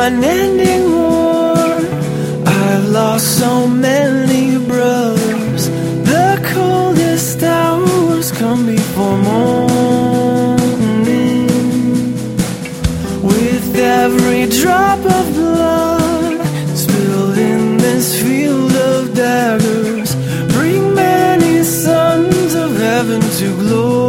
unending war. I've lost so many brothers. The coldest hours come before morning. With every drop of blood spilled in this field of daggers, bring many sons of heaven to glory.